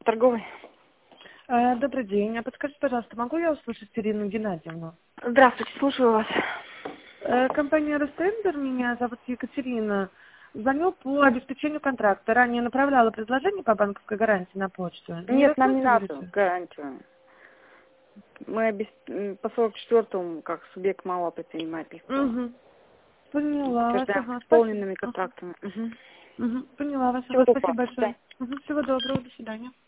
торговый. Добрый день. А подскажите, пожалуйста, могу я услышать Ирину Геннадьевну? Здравствуйте, слушаю вас. Компания «Ростендер», меня зовут Екатерина. Звоню по обеспечению контракта. Ранее направляла предложение по банковской гарантии на почту. Нет, нам не надо рассматриваете? гарантию. Мы по 44-му, как субъект малого предпринимательства, Угу. Поняла вас. утверждаем Ага, исполненными спасибо. контрактами. Угу. Угу. Поняла вас. Всего Ага, спасибо доброго. До свидания. большое. Угу. Всего доброго. До свидания.